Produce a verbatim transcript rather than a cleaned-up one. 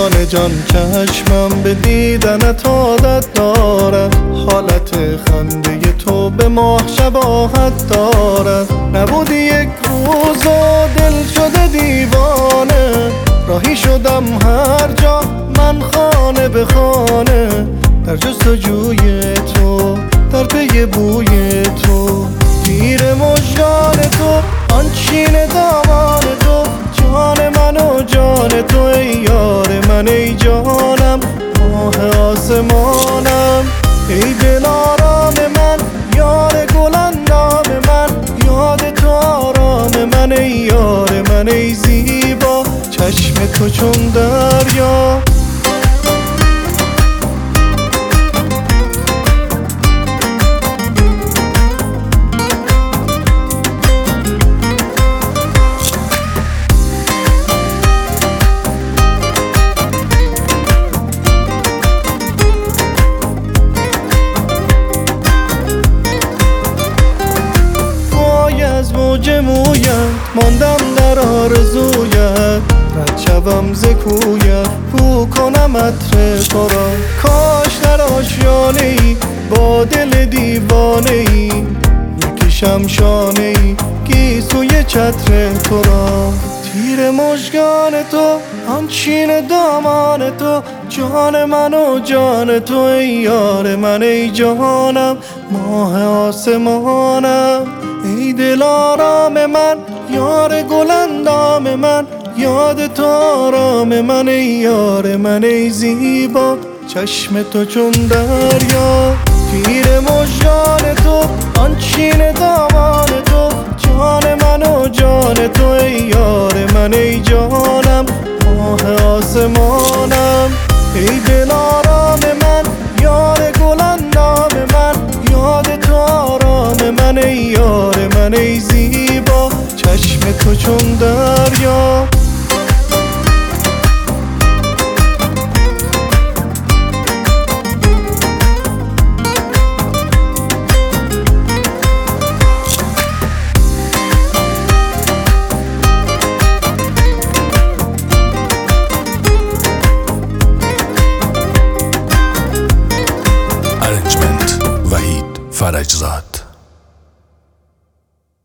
جان جان چشمم به دیدنت عادت دارد، حالت خنده تو به ماه شباهت دارد. نبودی یک روز و دل شده دیوانه، راهی شدم هر جا من خانه به خانه، در جستجوی تو، در پی بوی تو. تیر مژگان تو، آنچین دامان تو، جان من و جان تو ای یار من ای جانم، ماه آسمانم. ای دل آرام من، یار گل اندام من، یاد تو آرام من ای یار من ای زیبا، چشم تو چون دریا. از موج مویت ماندم در آرزویت، رد شوم ز کویت بو کنم عطر تو را. کاش در آشیانه ای با دل دیوانه ای، میکشم شانه ای گیسوی چتر تو را. تیر مژگان تو، آنچین دامان تو، جان من و جان تو ای یار من ای جانم، ماه آسمانم. ای دل آرام من، یار گل اندام من، یاد تو آرام من ای یار من ای زیبا، چشم تو چون دریا. تیر مژگان تو، آنچین دامان تو، جان من و جان تو ای یار من ای جانم، ماه آسمانم. ای دل آرام من، یار گل اندام من، یاد تو آرام من ای یار من ای زیبا، چشم تو چون دریا.